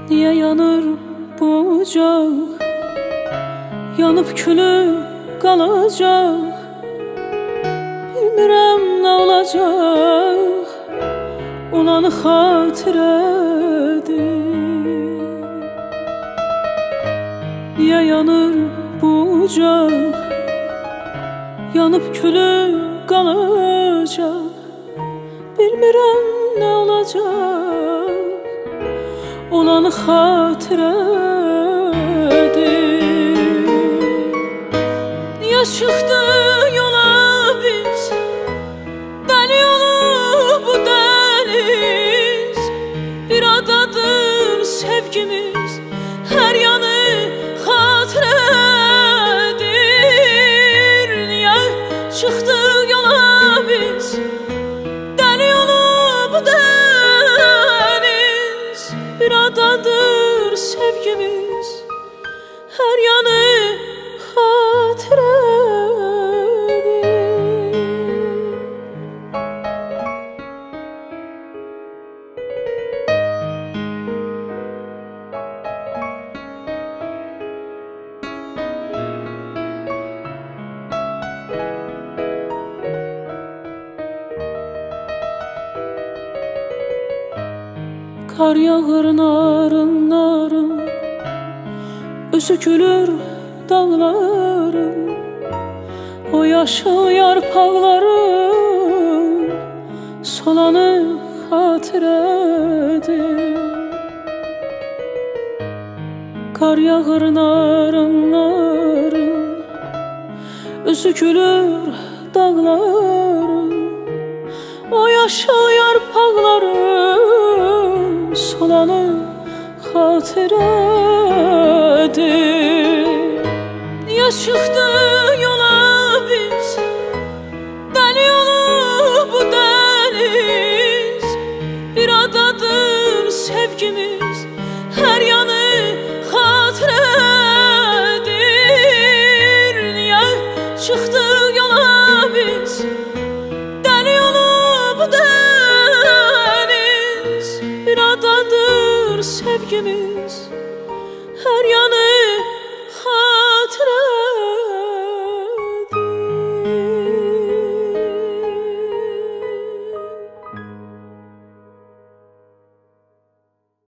Niye yanır bu ocaq? Yanıb külü qalacaq. Bilmirəm nə olacaq, olanı xatirədir. Niye yanır bu ocaq? Yanıb külü qalacaq. Bilmirəm nə olacaq, olanı xatirədir. Niye çıxdı yola biz, dəli yolu bu dəniz? Bir adadır sevgimiz, hər yanı xatirədir. Niye çıxdı yola biz, dəli yolu bu dəniz? Bir adadır sevgimiz, hər yanı xatirədir. Kar yağır narın narın, ösükülür dağların. O yaşıl yarpaqların solanı xatirədir. Kar yağır narın narın, ösükülür dağların. O yaşıl yarpaqların solanı xatirədir. Niye çıxdı yola biz, dəli yolu bu dəniz? Bir adadır sevgimiz, hər yanı xatirədir. Niye çıxdı yola biz, dəli yolu bu dəniz? Bir adadır sevgimiz,